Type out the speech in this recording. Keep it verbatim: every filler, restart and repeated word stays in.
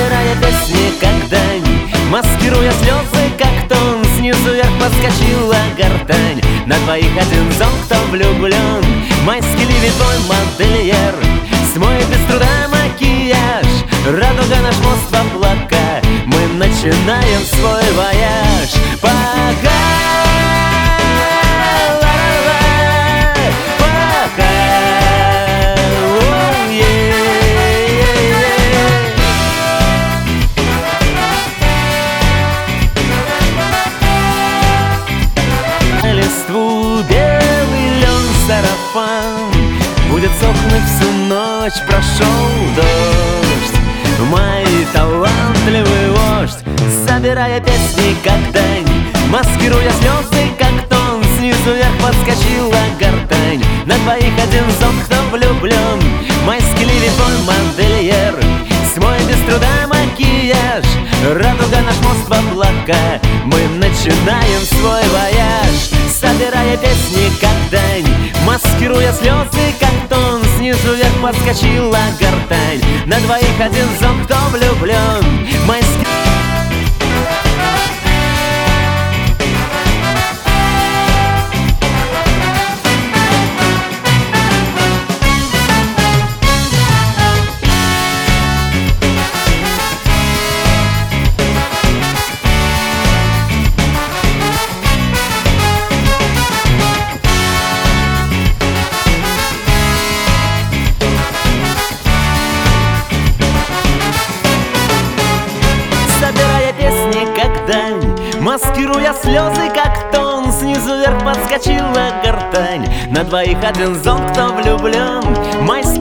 собирая песни, как дань, маскируя слезы, как тон. Снизу вверх подскочила гортань. На двоих один зон, кто влюблен. Майский ливень твой модельер, смоет без труда макияж. Радуга наш мост в облака, мы начинаем свой вояж. Пока, пока, листву белый лен сарафан будет сохнуть всю ночь. Прошел дождь, мой талантливый вождь, собирая песни, как дань, маскируя слезы, как тон. Снизу вверх подскочила гортань. На двоих один зон, кто влюблен. Майский ливень твой модельер, смой без труда макияж. Радуга наш мост в облака, мы начинаем свой вояж. Собирая песни, как дань, маскируя слезы, как тон. Снизу вверх подскочила гортань. На двоих один зон, кто влюблен. Майский... Маскируя слезы, как тон. Снизу вверх подскочила гортань. На двоих один зон, кто влюблен. Майский